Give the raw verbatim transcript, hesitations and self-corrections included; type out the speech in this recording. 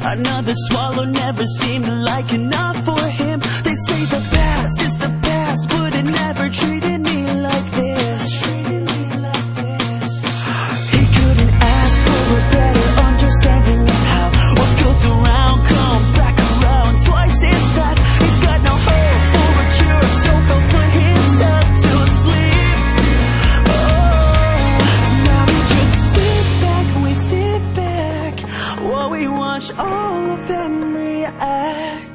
Another swallow never seemed like enough for him. They say the past is the past, but it never treated me like this. He couldn't ask for a better understanding of how what goes around comes back around twice as fast. He's got no hope for a cure, so he'll put himself to sleep. Oh, now we just sit back, we sit back while we watch all of them react.